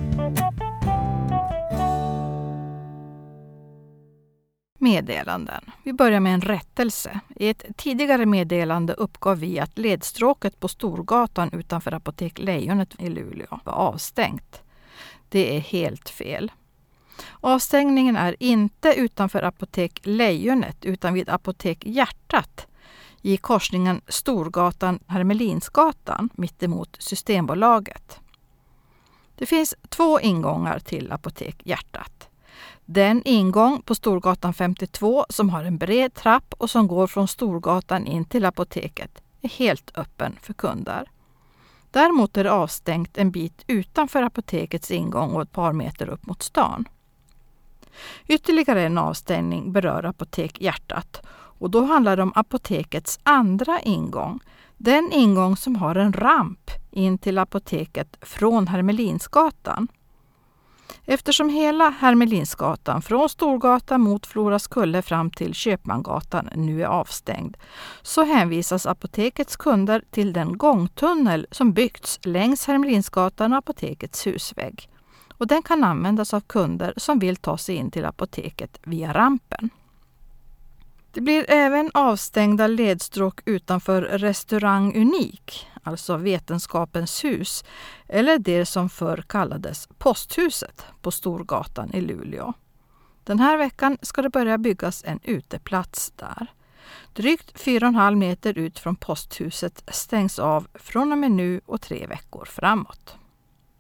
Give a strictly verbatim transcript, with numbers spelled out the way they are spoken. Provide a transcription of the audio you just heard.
Meddelanden. Vi börjar med en rättelse. I ett tidigare meddelande uppgav vi att ledstråket på Storgatan utanför Apotek Lejonet i Luleå var avstängt. Det är helt fel. Avstängningen är inte utanför Apotek Lejonet utan vid Apotek Hjärtat i korsningen Storgatan-Hermelinsgatan mittemot Systembolaget. Det finns två ingångar till Apotek Hjärtat. Den ingång på Storgatan femtiotvå som har en bred trapp och som går från Storgatan in till apoteket är helt öppen för kunder. Däremot är det avstängt en bit utanför apotekets ingång och ett par meter upp mot stan. Ytterligare en avstängning berör Apotek Hjärtat och då handlar det om apotekets andra ingång. Den ingång som har en ramp in till apoteket från Hermelinsgatan. Eftersom hela Hermelinsgatan från Storgatan mot Florakulle fram till Köpmangatan nu är avstängd så hänvisas apotekets kunder till den gångtunnel som byggts längs Hermelinsgatan och apotekets husvägg. Och den kan användas av kunder som vill ta sig in till apoteket via rampen. Det blir även avstängda ledstråk utanför Restaurang Unik, alltså Vetenskapens hus, eller det som förr kallades Posthuset på Storgatan i Luleå. Den här veckan ska det börja byggas en uteplats där. Drygt fyra och en halv meter ut från posthuset stängs av från och med nu och tre veckor framåt.